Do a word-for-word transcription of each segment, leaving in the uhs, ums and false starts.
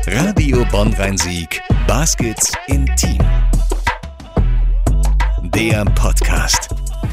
Radio Bonn-Rhein-Sieg, Baskets Intim. Der Podcast.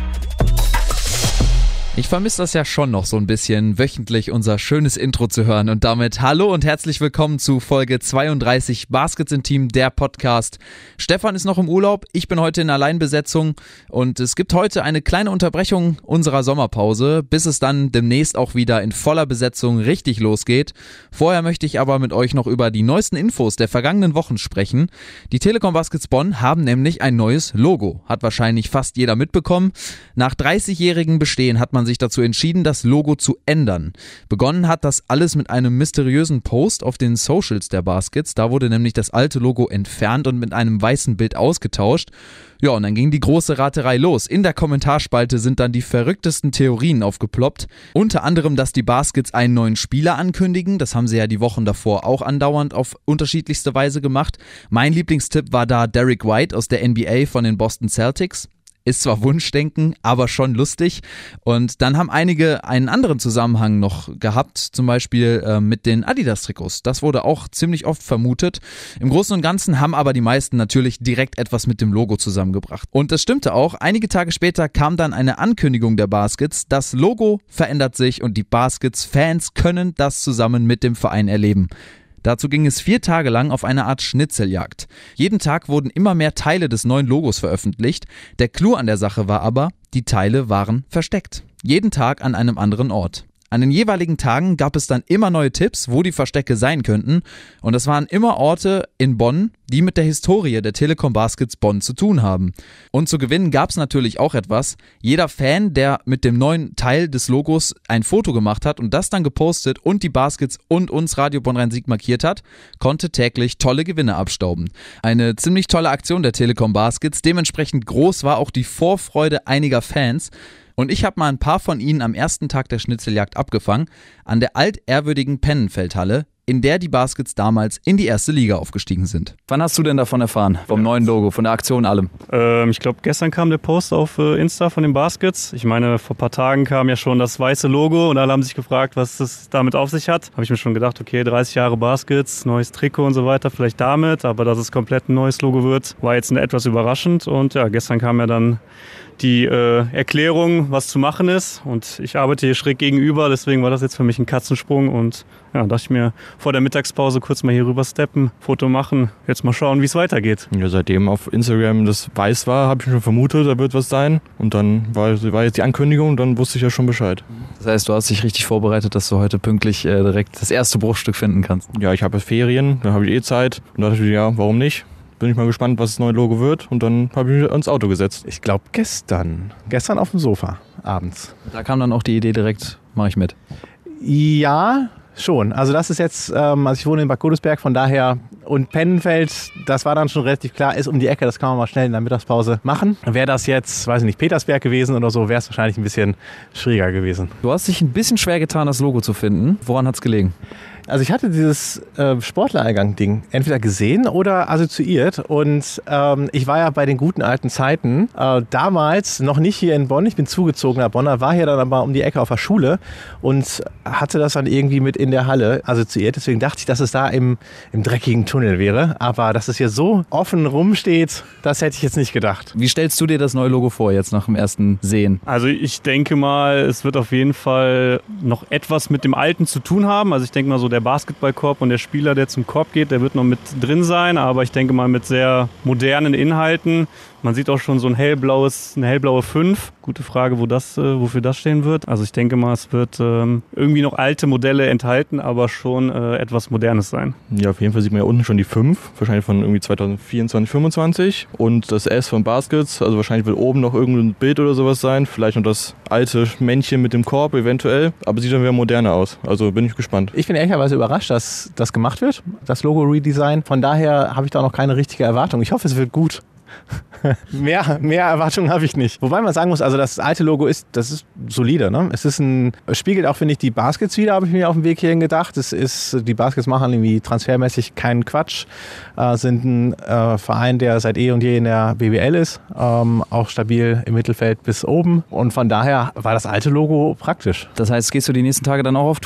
Ich vermisse das ja schon noch so ein bisschen, wöchentlich unser schönes Intro zu hören. Und damit hallo und herzlich willkommen zu Folge zweiunddreißig Baskets Intim, der Podcast. Stefan ist noch im Urlaub, ich bin heute in Alleinbesetzung und es gibt heute eine kleine Unterbrechung unserer Sommerpause, bis es dann demnächst auch wieder in voller Besetzung richtig losgeht. Vorher möchte ich aber mit euch noch über die neuesten Infos der vergangenen Wochen sprechen. Die Telekom Baskets Bonn haben nämlich ein neues Logo, hat wahrscheinlich fast jeder mitbekommen. Nach dreißigjährigem Bestehen hat man sich dazu entschieden, das Logo zu ändern. Begonnen hat das alles mit einem mysteriösen Post auf den Socials der Baskets. Da wurde nämlich das alte Logo entfernt und mit einem weißen Bild ausgetauscht. Ja, und dann ging die große Raterei los. In der Kommentarspalte sind dann die verrücktesten Theorien aufgeploppt. Unter anderem, dass die Baskets einen neuen Spieler ankündigen. Das haben sie ja die Wochen davor auch andauernd auf unterschiedlichste Weise gemacht. Mein Lieblingstipp war da Derrick White aus der N B A von den Boston Celtics. Ist zwar Wunschdenken, aber schon lustig. Und dann haben einige einen anderen Zusammenhang noch gehabt, zum Beispiel äh, mit den Adidas-Trikots. Das wurde auch ziemlich oft vermutet. Im Großen und Ganzen haben aber die meisten natürlich direkt etwas mit dem Logo zusammengebracht. Und das stimmte auch. Einige Tage später kam dann eine Ankündigung der Baskets. Das Logo verändert sich und die Baskets-Fans können das zusammen mit dem Verein erleben. Dazu ging es vier Tage lang auf eine Art Schnitzeljagd. Jeden Tag wurden immer mehr Teile des neuen Logos veröffentlicht. Der Clou an der Sache war aber, die Teile waren versteckt. Jeden Tag an einem anderen Ort. An den jeweiligen Tagen gab es dann immer neue Tipps, wo die Verstecke sein könnten. Und das waren immer Orte in Bonn, die mit der Historie der Telekom Baskets Bonn zu tun haben. Und zu gewinnen gab es natürlich auch etwas. Jeder Fan, der mit dem neuen Teil des Logos ein Foto gemacht hat und das dann gepostet und die Baskets und uns Radio Bonn-Rhein-Sieg markiert hat, konnte täglich tolle Gewinne abstauben. Eine ziemlich tolle Aktion der Telekom Baskets. Dementsprechend groß war auch die Vorfreude einiger Fans. Und ich habe mal ein paar von ihnen am ersten Tag der Schnitzeljagd abgefangen, an der altehrwürdigen Pennenfeldhalle, in der die Baskets damals in die erste Liga aufgestiegen sind. Wann hast du denn davon erfahren, vom neuen Logo, von der Aktion, allem? Ähm, ich glaube, gestern kam der Post auf äh, Insta von den Baskets. Ich meine, vor ein paar Tagen kam ja schon das weiße Logo und alle haben sich gefragt, was das damit auf sich hat. Habe ich mir schon gedacht, okay, dreißig Jahre Baskets, neues Trikot und so weiter, vielleicht damit. Aber dass es komplett ein neues Logo wird, war jetzt etwas überraschend. Und ja, gestern kam ja dann die äh, Erklärung, was zu machen ist. Und ich arbeite hier schräg gegenüber, deswegen war das jetzt für mich ein Katzensprung. Und ja, dachte ich mir, vor der Mittagspause kurz mal hier rüber steppen, Foto machen, jetzt mal schauen, wie es weitergeht. Ja, seitdem auf Instagram das weiß war, habe ich schon vermutet, da wird was sein. Und dann war, war jetzt die Ankündigung, dann wusste ich ja schon Bescheid. Das heißt, du hast dich richtig vorbereitet, dass du heute pünktlich äh, direkt das erste Bruchstück finden kannst. Ja, ich habe Ferien, dann habe ich eh Zeit. Und da dachte ich, ja, warum nicht? Bin ich mal gespannt, was das neue Logo wird. Und dann habe ich mich ins Auto gesetzt. Ich glaube gestern. Gestern auf dem Sofa, abends. Da kam dann auch die Idee direkt, mache ich mit. Ja, schon. Also das ist jetzt, ähm, also ich wohne in Bad Godesberg, von daher, und Pennenfeld, das war dann schon relativ klar, ist um die Ecke, das kann man mal schnell in der Mittagspause machen. Wäre das jetzt, weiß ich nicht, Petersberg gewesen oder so, wäre es wahrscheinlich ein bisschen schwieriger gewesen. Du hast dich ein bisschen schwer getan, das Logo zu finden. Woran hat es gelegen? Also ich hatte dieses äh, Sportlereingang-Ding entweder gesehen oder assoziiert und ähm, ich war ja bei den guten alten Zeiten, äh, damals noch nicht hier in Bonn, ich bin zugezogener Bonner, war hier dann aber um die Ecke auf der Schule und hatte das dann irgendwie mit in der Halle assoziiert, deswegen dachte ich, dass es da im, im dreckigen Tunnel wäre, aber dass es hier so offen rumsteht, das hätte ich jetzt nicht gedacht. Wie stellst du dir das neue Logo vor, jetzt nach dem ersten Sehen? Also ich denke mal, es wird auf jeden Fall noch etwas mit dem Alten zu tun haben, also ich denke mal so, der Der Basketballkorb und der Spieler, der zum Korb geht, der wird noch mit drin sein, aber ich denke mal mit sehr modernen Inhalten. Man sieht auch schon so ein hellblaues, eine hellblaue fünf. Gute Frage, wo das, äh, wofür das stehen wird. Also ich denke mal, es wird ähm, irgendwie noch alte Modelle enthalten, aber schon äh, etwas Modernes sein. Ja, auf jeden Fall sieht man ja unten schon die fünf, wahrscheinlich von irgendwie zweitausendvierundzwanzig, fünfundzwanzig. Und das S von Baskets, also wahrscheinlich wird oben noch irgendein Bild oder sowas sein. Vielleicht noch das alte Männchen mit dem Korb eventuell, aber sieht dann wieder moderner aus. Also bin ich gespannt. Ich bin ehrlicherweise überrascht, dass das gemacht wird, das Logo-Redesign. Von daher habe ich da noch keine richtige Erwartung. Ich hoffe, es wird gut. mehr, mehr Erwartungen habe ich nicht. Wobei man sagen muss, also das alte Logo ist, das ist solide, ne? Es ist ein, es spiegelt auch, finde ich, die Baskets wieder, habe ich mir auf dem Weg hierhin gedacht. Es ist, die Baskets machen irgendwie transfermäßig keinen Quatsch, äh, sind ein äh, Verein, der seit eh und je in der B B L ist, ähm, auch stabil im Mittelfeld bis oben, und von daher war das alte Logo praktisch. Das heißt, gehst du die nächsten Tage dann auch auf Tour?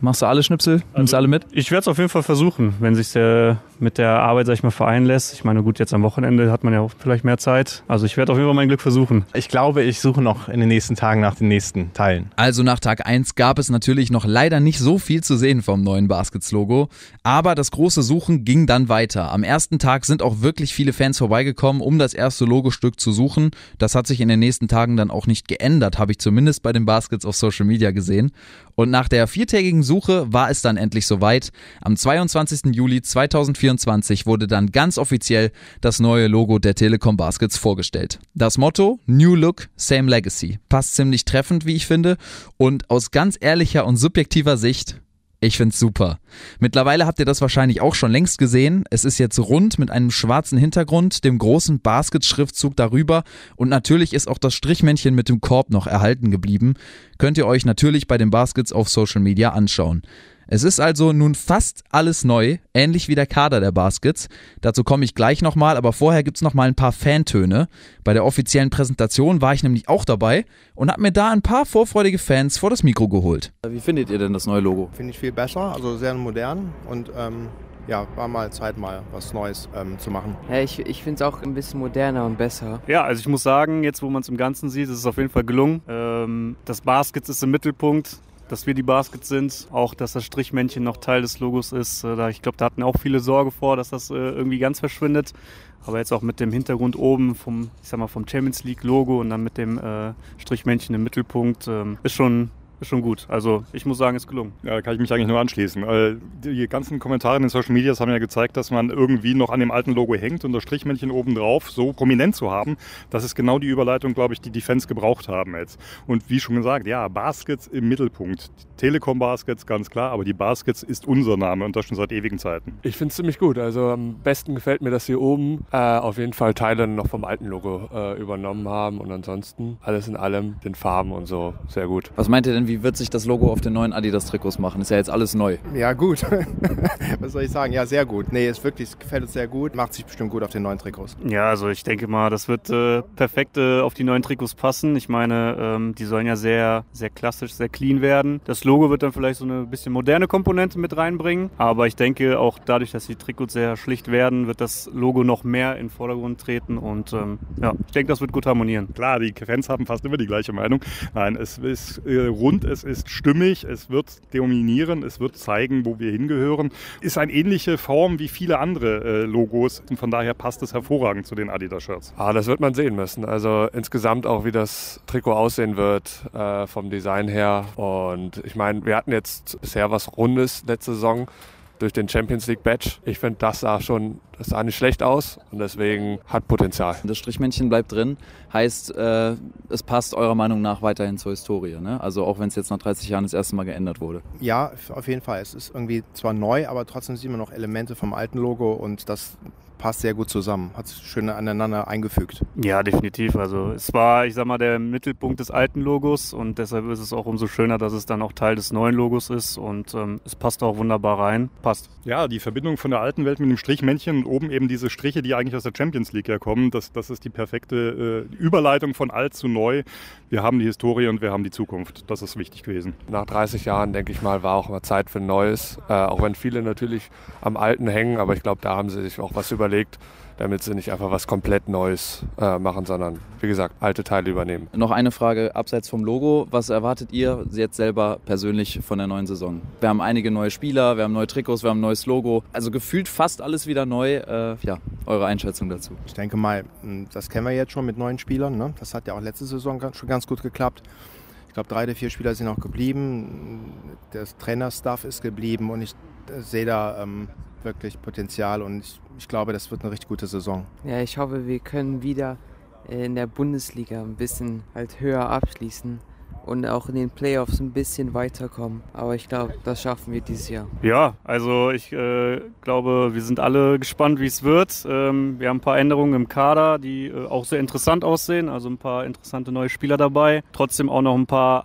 Machst du alle Schnipsel? Nimmst Also, alle mit? Ich werde es auf jeden Fall versuchen, wenn sich der mit der Arbeit, sag ich mal, vereinen lässt. Ich meine, gut, jetzt am Wochenende hat man ja auch vielleicht mehr Zeit. Also ich werde auf jeden Fall mein Glück versuchen. Ich glaube, ich suche noch in den nächsten Tagen nach den nächsten Teilen. Also nach Tag eins gab es natürlich noch leider nicht so viel zu sehen vom neuen Baskets-Logo, aber das große Suchen ging dann weiter. Am ersten Tag sind auch wirklich viele Fans vorbeigekommen, um das erste Logostück zu suchen. Das hat sich in den nächsten Tagen dann auch nicht geändert, habe ich zumindest bei den Baskets auf Social Media gesehen. Und nach der viertägigen Suche war es dann endlich soweit. Am zweiundzwanzigsten Juli zweitausendvierundzwanzig wurde dann ganz offiziell das neue Logo der Telekom Baskets vorgestellt. Das Motto New Look, Same Legacy. Passt ziemlich treffend, wie ich finde. Und aus ganz ehrlicher und subjektiver Sicht, ich find's super. Mittlerweile habt ihr das wahrscheinlich auch schon längst gesehen. Es ist jetzt rund mit einem schwarzen Hintergrund, dem großen Baskets-Schriftzug darüber und natürlich ist auch das Strichmännchen mit dem Korb noch erhalten geblieben. Könnt ihr euch natürlich bei den Baskets auf Social Media anschauen. Es ist also nun fast alles neu, ähnlich wie der Kader der Baskets. Dazu komme ich gleich nochmal, aber vorher gibt's noch mal ein paar Fantöne. Bei der offiziellen Präsentation war ich nämlich auch dabei und habe mir da ein paar vorfreudige Fans vor das Mikro geholt. Wie findet ihr denn das neue Logo? Finde ich viel besser, also sehr modern und ähm, ja, war mal Zeit, mal was Neues ähm, zu machen. Ja, ich ich finde es auch ein bisschen moderner und besser. Ja, also ich muss sagen, jetzt wo man es im Ganzen sieht, ist es auf jeden Fall gelungen. Ähm, das Baskets ist im Mittelpunkt. Dass wir die Baskets sind, auch dass das Strichmännchen noch Teil des Logos ist. Ich glaube, da hatten auch viele Sorge vor, dass das irgendwie ganz verschwindet. Aber jetzt auch mit dem Hintergrund oben vom, ich sag mal, vom Champions League Logo und dann mit dem äh, Strichmännchen im Mittelpunkt ähm, ist schon ist schon gut. Also ich muss sagen, ist gelungen. Ja, da kann ich mich eigentlich nur anschließen. Die ganzen Kommentare in den Social Medias haben ja gezeigt, dass man irgendwie noch an dem alten Logo hängt und das Strichmännchen oben drauf so prominent zu haben, das ist genau die Überleitung, glaube ich, die die Fans gebraucht haben jetzt. Und wie schon gesagt, ja, Baskets im Mittelpunkt. Telekom Baskets, ganz klar, aber die Baskets ist unser Name und das schon seit ewigen Zeiten. Ich finde es ziemlich gut. Also am besten gefällt mir, dass hier oben äh, auf jeden Fall Teile noch vom alten Logo äh, übernommen haben und ansonsten alles in allem den Farben und so sehr gut. Was meint ihr denn, wie wird sich das Logo auf den neuen Adidas-Trikots machen? Ist ja jetzt alles neu. Ja, gut. Was soll ich sagen? Ja, sehr gut. Nee, es wirklich, es gefällt uns sehr gut. Macht sich bestimmt gut auf den neuen Trikots. Ja, also ich denke mal, das wird äh, perfekt äh, auf die neuen Trikots passen. Ich meine, ähm, die sollen ja sehr, sehr klassisch, sehr clean werden. Das Logo wird dann vielleicht so eine bisschen moderne Komponente mit reinbringen. Aber ich denke, auch dadurch, dass die Trikots sehr schlicht werden, wird das Logo noch mehr in den Vordergrund treten. Und ähm, ja, ich denke, das wird gut harmonieren. Klar, die Fans haben fast immer die gleiche Meinung. Nein, es ist äh, rund, es ist stimmig, es wird dominieren, es wird zeigen, wo wir hingehören. Ist eine ähnliche Form wie viele andere äh, Logos und von daher passt es hervorragend zu den Adidas-Shirts. Ah, das wird man sehen müssen. Also insgesamt auch, wie das Trikot aussehen wird äh, vom Design her. Und ich meine, wir hatten jetzt bisher was Rundes letzte Saison durch den Champions League Badge. Ich finde, das sah schon, das sah nicht schlecht aus und deswegen hat Potenzial. Das Strichmännchen bleibt drin, heißt, äh, es passt eurer Meinung nach weiterhin zur Historie, ne? Also auch wenn es jetzt nach dreißig Jahren das erste Mal geändert wurde. Ja, auf jeden Fall. Es ist irgendwie zwar neu, aber trotzdem sieht man noch Elemente vom alten Logo und das passt sehr gut zusammen, hat es schön aneinander eingefügt. Ja, definitiv. Also es war, ich sag mal, der Mittelpunkt des alten Logos und deshalb ist es auch umso schöner, dass es dann auch Teil des neuen Logos ist und ähm, es passt auch wunderbar rein. Passt. Ja, die Verbindung von der alten Welt mit dem Strichmännchen und oben eben diese Striche, die eigentlich aus der Champions League herkommen, das, das ist die perfekte äh, Überleitung von alt zu neu. Wir haben die Historie und wir haben die Zukunft. Das ist wichtig gewesen. Nach dreißig Jahren, denke ich mal, war auch mal Zeit für Neues. Äh, auch wenn viele natürlich am Alten hängen, aber ich glaube, da haben sie sich auch was überlegt, damit sie nicht einfach was komplett Neues äh, machen, sondern, wie gesagt, alte Teile übernehmen. Noch eine Frage abseits vom Logo. Was erwartet ihr jetzt selber persönlich von der neuen Saison? Wir haben einige neue Spieler, wir haben neue Trikots, wir haben ein neues Logo. Also gefühlt fast alles wieder neu. Äh, ja, eure Einschätzung dazu. Ich denke mal, das kennen wir jetzt schon mit neuen Spielern. Ne? Das hat ja auch letzte Saison schon ganz gut geklappt. Ich glaube, drei der vier Spieler sind auch geblieben. Der Trainerstaff ist geblieben und ich sehe da ähm, wirklich Potenzial und ich, ich glaube, das wird eine richtig gute Saison. Ja, ich hoffe, wir können wieder in der Bundesliga ein bisschen halt höher abschließen und auch in den Playoffs ein bisschen weiterkommen. Aber ich glaube, das schaffen wir dieses Jahr. Ja, also ich äh, glaube, wir sind alle gespannt, wie es wird. Ähm, wir haben ein paar Änderungen im Kader, die äh, auch sehr interessant aussehen. Also ein paar interessante neue Spieler dabei. Trotzdem auch noch ein paar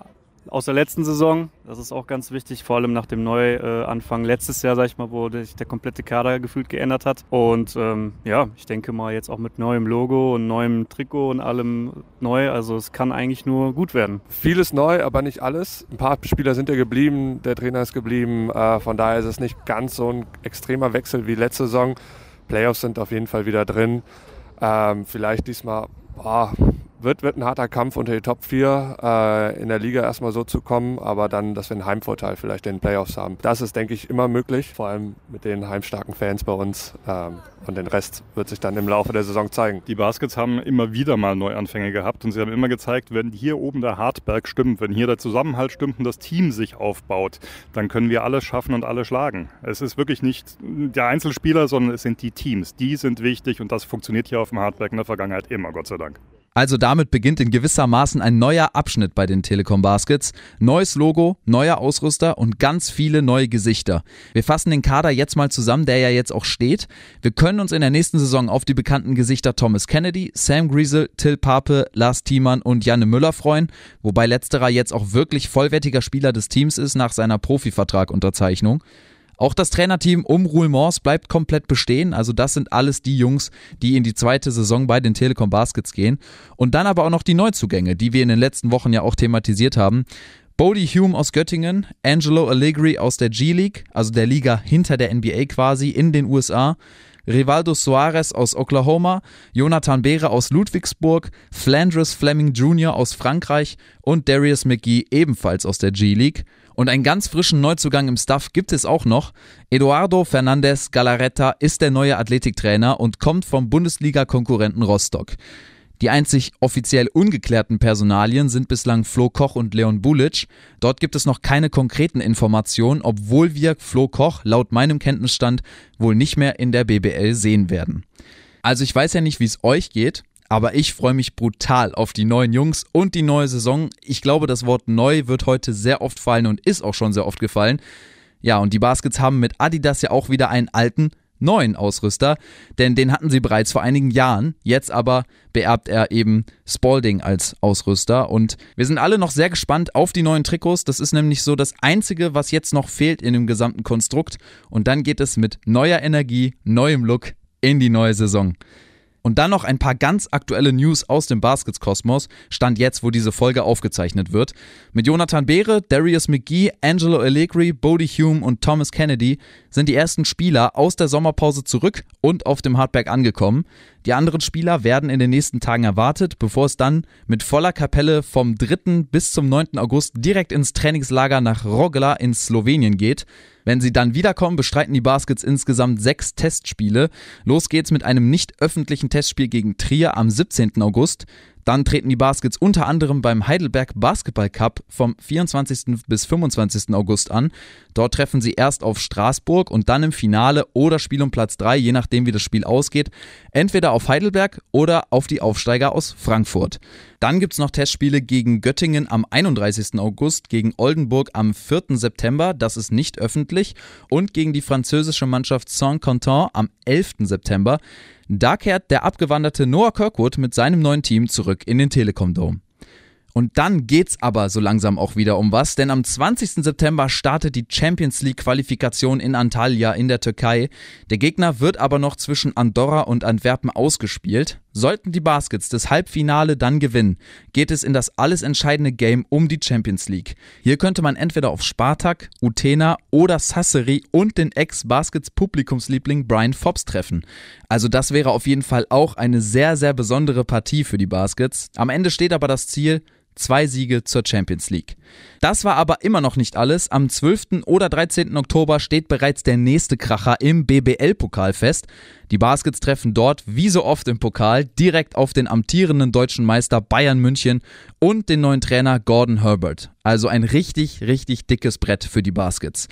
aus der letzten Saison. Das ist auch ganz wichtig, vor allem nach dem Neuanfang letztes Jahr, sag ich mal, wo sich der komplette Kader gefühlt geändert hat. Und ähm, ja, ich denke mal jetzt auch mit neuem Logo und neuem Trikot und allem neu. Also es kann eigentlich nur gut werden. Vieles neu, aber nicht alles. Ein paar Spieler sind ja geblieben, der Trainer ist geblieben. Äh, von daher ist es nicht ganz so ein extremer Wechsel wie letzte Saison. Playoffs sind auf jeden Fall wieder drin. Ähm, vielleicht diesmal... Boah, Wird, wird ein harter Kampf unter die Top vier äh, in der Liga erstmal so zu kommen, aber dann, dass wir einen Heimvorteil vielleicht in den Playoffs haben. Das ist, denke ich, immer möglich, vor allem mit den heimstarken Fans bei uns. Ähm, und den Rest wird sich dann im Laufe der Saison zeigen. Die Baskets haben immer wieder mal Neuanfänge gehabt und sie haben immer gezeigt, wenn hier oben der Hartberg stimmt, wenn hier der Zusammenhalt stimmt und das Team sich aufbaut, dann können wir alles schaffen und alle schlagen. Es ist wirklich nicht der Einzelspieler, sondern es sind die Teams. Die sind wichtig und das funktioniert hier auf dem Hartberg in der Vergangenheit immer, Gott sei Dank. Also damit beginnt in gewissermaßen ein neuer Abschnitt bei den Telekom Baskets. Neues Logo, neuer Ausrüster und ganz viele neue Gesichter. Wir fassen den Kader jetzt mal zusammen, der ja jetzt auch steht. Wir können uns in der nächsten Saison auf die bekannten Gesichter Thomas Kennedy, Sam Griesel, Till Pape, Lars Thiemann und Janne Müller freuen, wobei letzterer jetzt auch wirklich vollwertiger Spieler des Teams ist nach seiner Profivertragunterzeichnung. Auch das Trainerteam um Roel Mors bleibt komplett bestehen, also das sind alles die Jungs, die in die zweite Saison bei den Telekom Baskets gehen. Und dann aber auch noch die Neuzugänge, die wir in den letzten Wochen ja auch thematisiert haben. Bodie Hume aus Göttingen, Angelo Allegri aus der G-League, also der Liga hinter der N B A quasi, in den U S A, Rivaldo Soares aus Oklahoma, Jonathan Beere aus Ludwigsburg, Flandres Fleming Junior aus Frankreich und Darius McGee ebenfalls aus der G-League. Und einen ganz frischen Neuzugang im Staff gibt es auch noch. Eduardo Fernandez Galarreta ist der neue Athletiktrainer und kommt vom Bundesliga-Konkurrenten Rostock. Die einzig offiziell ungeklärten Personalien sind bislang Flo Koch und Leon Bulic. Dort gibt es noch keine konkreten Informationen, obwohl wir Flo Koch laut meinem Kenntnisstand wohl nicht mehr in der B B L sehen werden. Also ich weiß ja nicht, wie es euch geht, aber ich freue mich brutal auf die neuen Jungs und die neue Saison. Ich glaube, das Wort neu wird heute sehr oft fallen und ist auch schon sehr oft gefallen. Ja, und die Baskets haben mit Adidas ja auch wieder einen alten, neuen Ausrüster, denn den hatten sie bereits vor einigen Jahren. Jetzt aber beerbt er eben Spalding als Ausrüster und wir sind alle noch sehr gespannt auf die neuen Trikots. Das ist nämlich so das Einzige, was jetzt noch fehlt in dem gesamten Konstrukt und dann geht es mit neuer Energie, neuem Look in die neue Saison. Und dann noch ein paar ganz aktuelle News aus dem Baskets-Kosmos, Stand jetzt, wo diese Folge aufgezeichnet wird. Mit Jonathan Beere, Darius McGee, Angelo Allegri, Bodie Hume und Thomas Kennedy sind die ersten Spieler aus der Sommerpause zurück und auf dem Hartberg angekommen. Die anderen Spieler werden in den nächsten Tagen erwartet, bevor es dann mit voller Kapelle vom dritten bis zum neunten August direkt ins Trainingslager nach Rogla in Slowenien geht. Wenn sie dann wiederkommen, bestreiten die Baskets insgesamt sechs Testspiele. Los geht's mit einem nicht öffentlichen Testspiel gegen Trier am siebzehnten August. Dann treten die Baskets unter anderem beim Heidelberg Basketball Cup vom vierundzwanzigsten bis fünfundzwanzigsten August an. Dort treffen sie erst auf Straßburg und dann im Finale oder Spiel um Platz drei, je nachdem wie das Spiel ausgeht, entweder auf Heidelberg oder auf die Aufsteiger aus Frankfurt. Dann gibt's noch Testspiele gegen Göttingen am einunddreißigsten August, gegen Oldenburg am vierten September, das ist nicht öffentlich, und gegen die französische Mannschaft Saint-Quentin am elften September. Da kehrt der abgewanderte Noah Kirkwood mit seinem neuen Team zurück in den Telekom Dome. Und dann geht's aber so langsam auch wieder um was, denn am zwanzigsten September startet die Champions League Qualifikation in Antalya in der Türkei. Der Gegner wird aber noch zwischen Andorra und Antwerpen ausgespielt. Sollten die Baskets das Halbfinale dann gewinnen, geht es in das alles entscheidende Game um die Champions League. Hier könnte man entweder auf Spartak, Utena oder Sassari und den Ex-Baskets-Publikumsliebling Brian Fobbs treffen. Also das wäre auf jeden Fall auch eine sehr, sehr besondere Partie für die Baskets. Am Ende steht aber das Ziel: Zwei Siege zur Champions League. Das war aber immer noch nicht alles. Am zwölften oder dreizehnten Oktober steht bereits der nächste Kracher im B B L-Pokal fest. Die Baskets treffen dort, wie so oft im Pokal, direkt auf den amtierenden deutschen Meister Bayern München und den neuen Trainer Gordon Herbert. Also ein richtig, richtig dickes Brett für die Baskets.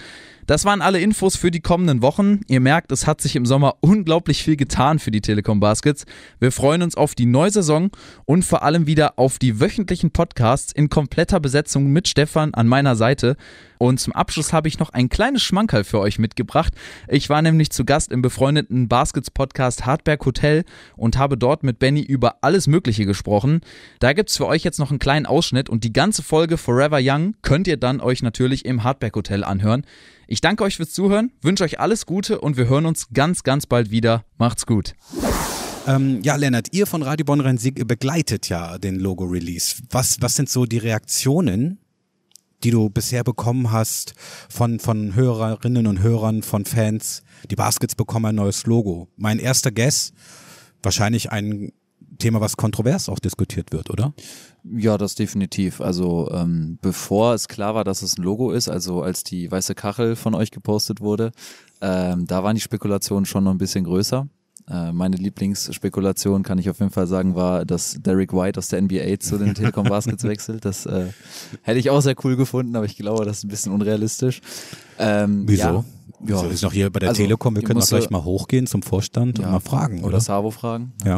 Das waren alle Infos für die kommenden Wochen. Ihr merkt, es hat sich im Sommer unglaublich viel getan für die Telekom Baskets. Wir freuen uns auf die neue Saison und vor allem wieder auf die wöchentlichen Podcasts in kompletter Besetzung mit Stefan an meiner Seite. Und zum Abschluss habe ich noch ein kleines Schmankerl für euch mitgebracht. Ich war nämlich zu Gast im befreundeten Baskets-Podcast Hartberg Hotel und habe dort mit Benny über alles Mögliche gesprochen. Da gibt es für euch jetzt noch einen kleinen Ausschnitt und die ganze Folge Forever Young könnt ihr dann euch natürlich im Hartberg Hotel anhören. Ich danke euch fürs Zuhören, wünsche euch alles Gute und wir hören uns ganz, ganz bald wieder. Macht's gut. Ähm, ja, Lennart, ihr von Radio Bonn-Rhein-Sieg begleitet ja den Logo-Release. Was, was sind so die Reaktionen, die du bisher bekommen hast von, von Hörerinnen und Hörern, von Fans? Die Baskets bekommen ein neues Logo. Mein erster Guess, wahrscheinlich ein Thema, was kontrovers auch diskutiert wird, oder? Ja, das definitiv. Also ähm, bevor es klar war, dass es ein Logo ist, also als die weiße Kachel von euch gepostet wurde, ähm, da waren die Spekulationen schon noch ein bisschen größer. Äh, meine Lieblingsspekulation, kann ich auf jeden Fall sagen, war, dass Derek White aus der N B A zu den Telekom Baskets wechselt. Das äh, hätte ich auch sehr cool gefunden, aber ich glaube, das ist ein bisschen unrealistisch. Ähm, Wieso? Ja, Ja, wir sind noch hier bei der also, Telekom, wir können auch musste, gleich mal hochgehen zum Vorstand ja, und mal fragen, oder? Oder Savo fragen. Ja.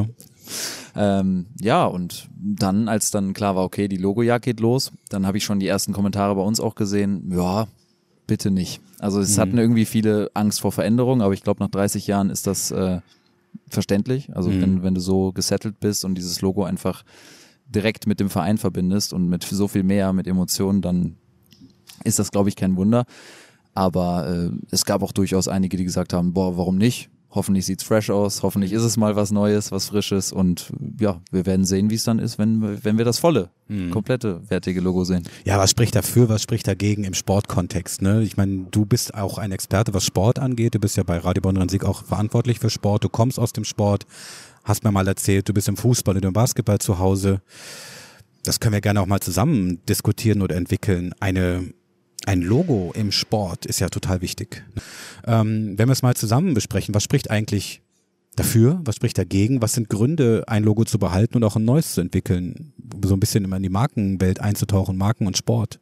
Ähm, ja, und dann, als dann klar war, okay, die Logo-Jagd geht los, dann habe ich schon die ersten Kommentare bei uns auch gesehen, ja, bitte nicht. Also es mhm. hatten irgendwie viele Angst vor Veränderung, aber ich glaube, nach dreißig Jahren ist das äh, verständlich. Also mhm. wenn, wenn du so gesettelt bist und dieses Logo einfach direkt mit dem Verein verbindest und mit so viel mehr, mit Emotionen, dann ist das, glaube ich, kein Wunder. Aber äh, es gab auch durchaus einige, die gesagt haben, boah, warum nicht? Hoffentlich sieht's fresh aus, hoffentlich ist es mal was Neues, was Frisches und ja, wir werden sehen, wie es dann ist, wenn, wenn wir das volle, mhm. komplette, wertige Logo sehen. Ja, was spricht dafür, was spricht dagegen im Sportkontext? Ne? Ich meine, du bist auch ein Experte, was Sport angeht, du bist ja bei Radio Bonn-Rhein-Sieg auch verantwortlich für Sport, du kommst aus dem Sport, hast mir mal erzählt, du bist im Fußball und im Basketball zu Hause. Das können wir gerne auch mal zusammen diskutieren oder entwickeln. Eine Ein Logo im Sport ist ja total wichtig. Ähm, wenn wir es mal zusammen besprechen, was spricht eigentlich dafür, was spricht dagegen, was sind Gründe, ein Logo zu behalten und auch ein neues zu entwickeln, so ein bisschen immer in die Markenwelt einzutauchen, Marken und Sport?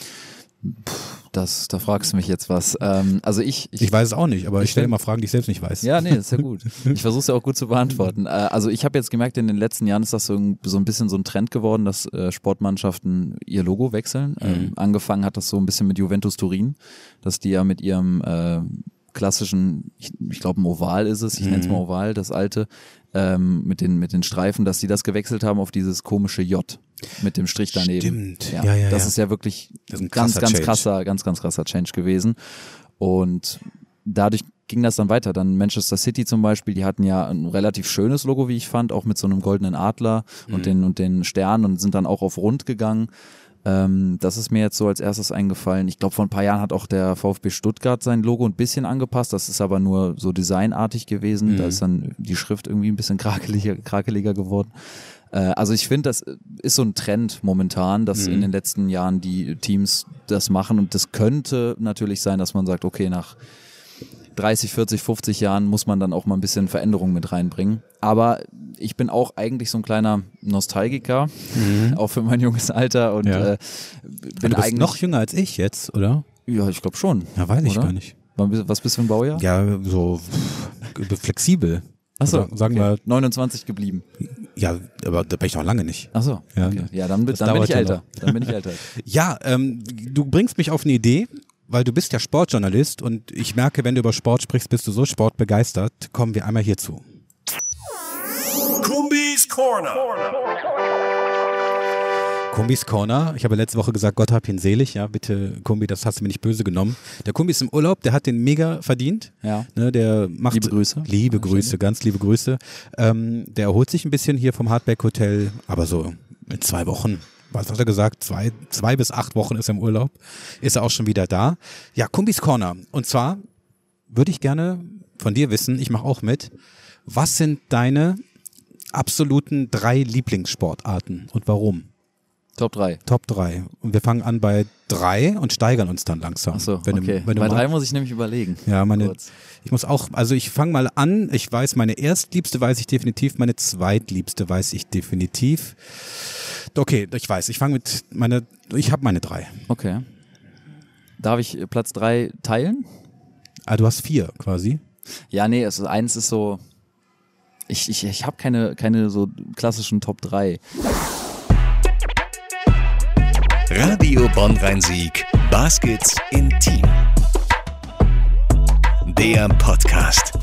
Das, da fragst du mich jetzt was. Ähm, also ich, ich, ich weiß es auch nicht, aber ich, ich stelle immer Fragen, die ich selbst nicht weiß. Ja, nee, das ist ja gut. Ich versuche es ja auch gut zu beantworten. Äh, also ich habe jetzt gemerkt, in den letzten Jahren ist das so ein, so ein bisschen so ein Trend geworden, dass äh, Sportmannschaften ihr Logo wechseln. Mhm. Ähm, angefangen hat das so ein bisschen mit Juventus Turin, dass die ja mit ihrem äh, klassischen, ich, ich glaube ein Oval ist es, ich mhm. nenne es mal Oval, das alte, ähm, mit den mit den Streifen, dass die das gewechselt haben auf dieses komische J mit dem Strich daneben. Stimmt. Ja, ja, ja, das ja. ist ja wirklich das ist ein ganz, ganz Change. krasser, ganz, ganz krasser Change gewesen. Und dadurch ging das dann weiter. Dann Manchester City zum Beispiel, die hatten ja ein relativ schönes Logo, wie ich fand, auch mit so einem goldenen Adler mhm. und den und den Sternen und sind dann auch auf rund gegangen. Ähm, das ist mir jetzt so als erstes eingefallen. Ich glaube, vor ein paar Jahren hat auch der VfB Stuttgart sein Logo ein bisschen angepasst. Das ist aber nur so designartig gewesen. Mhm. Da ist dann die Schrift irgendwie ein bisschen krakeliger, krakeliger geworden. Äh, also ich finde, das ist so ein Trend momentan, dass mhm. in den letzten Jahren die Teams das machen. Und das könnte natürlich sein, dass man sagt, okay, nach dreißig, vierzig, fünfzig Jahren muss man dann auch mal ein bisschen Veränderung mit reinbringen. Aber ich bin auch eigentlich so ein kleiner Nostalgiker, mhm. auch für mein junges Alter. Und ja. äh, bin du bist eigentlich noch jünger als ich jetzt, oder? Ja, ich glaube schon. Ja, weiß ich oder? gar nicht. Was bist du für ein Baujahr? Ja, so flexibel. Achso, sagen okay. wir neunundzwanzig geblieben. Ja, aber da bin ich noch lange nicht. Achso, ja, okay. ja dann, das dann bin ich ja älter. Noch. Dann bin ich älter. Ja, ähm, du bringst mich auf eine Idee, weil du bist ja Sportjournalist und ich merke, wenn du über Sport sprichst, bist du so sportbegeistert. Kommen wir einmal hierzu. Kumbis Corner. Kumbis Corner. Ich habe letzte Woche gesagt, Gott hab ihn selig. Ja, bitte, Kumbi, das hast du mir nicht böse genommen. Der Kumbi ist im Urlaub, der hat den mega verdient. Ja. Ne, der macht liebe Grüße. Liebe Grüße, ganz liebe Grüße. Ähm, der erholt sich ein bisschen hier vom Hartberg Hotel, aber so in zwei Wochen. Was hat er gesagt? Zwei, zwei bis acht Wochen ist er im Urlaub. Ist er auch schon wieder da. Ja, Kumbis Corner. Und zwar würde ich gerne von dir wissen, ich mache auch mit, was sind deine absoluten drei Lieblingssportarten und warum? Top drei. Top drei. Und wir fangen an bei drei und steigern uns dann langsam. Achso, wenn okay. Du, wenn du bei mal, drei muss ich nämlich überlegen. Ja, meine, Kurz. ich muss auch, also ich fange mal an, ich weiß, meine erstliebste weiß ich definitiv, meine zweitliebste weiß ich definitiv. Okay, ich weiß, ich fange mit, meine, ich habe meine drei. Okay. Darf ich Platz drei teilen? Ah, du hast vier quasi. Ja, nee, es ist, eins ist so, ich, ich, ich habe keine, keine so klassischen Top drei. Radio Bonn-Rhein-Sieg, Baskets Intim. Der Podcast.